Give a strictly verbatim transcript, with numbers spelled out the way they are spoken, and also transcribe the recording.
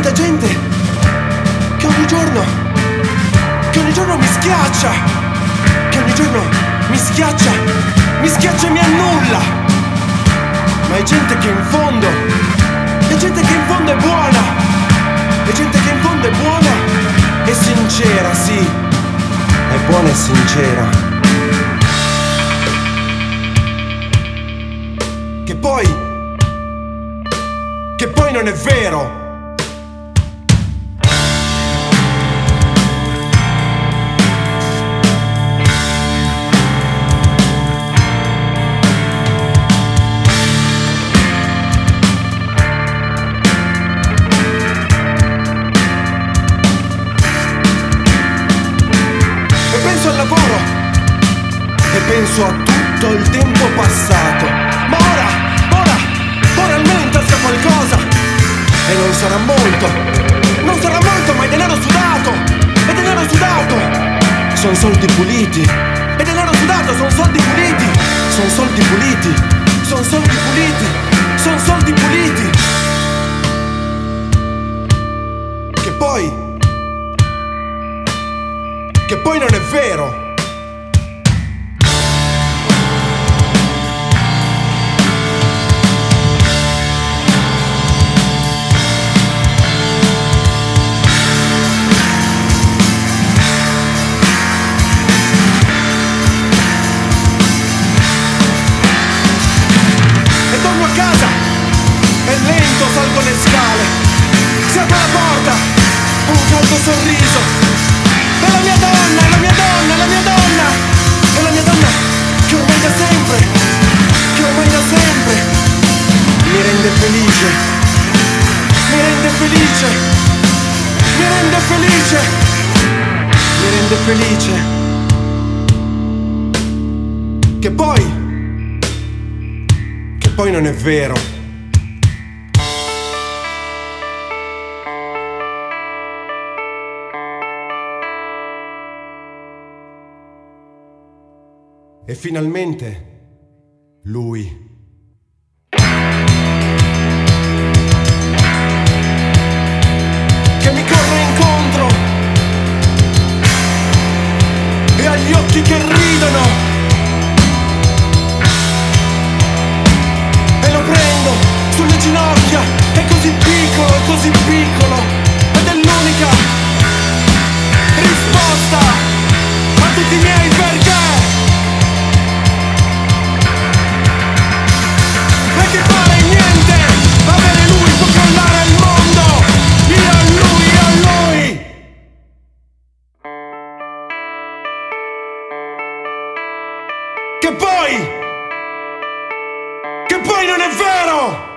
vedo gente che ogni giorno, che ogni giorno mi schiaccia, che ogni giorno mi schiaccia, mi schiaccia e mi annulla. Ma è gente che in fondo, è gente che in fondo è buona, è gente che in fondo è buona e sincera, sì, è buona e sincera. Che poi, che poi non è vero. E penso al lavoro, e penso a tutto il tempo passato. Ma ora, ora, ora almeno in tasca qualcosa. E non sarà molto, non sarà molto, ma è denaro sudato, è denaro sudato. Son soldi puliti, è denaro sudato, son soldi puliti, son soldi puliti, son soldi puliti, son soldi puliti. Che poi, che poi non è vero. Salgo le scale, si apre la porta, un caldo sorriso. È la mia donna, è la mia donna, è la mia donna, è la mia donna che ormai da sempre, che ormai da sempre mi rende felice, mi rende felice, mi rende felice, mi rende felice. Che poi, che poi non è vero. E finalmente lui. Che mi corre incontro e ha gli occhi che ridono. E lo prendo sulle ginocchia, è così piccolo, è così piccolo. Ed è l'unica risposta a tutti i miei perché. Che fare niente, avere lui può crollare il mondo. Io a lui, io a lui. Che poi, che poi non è vero.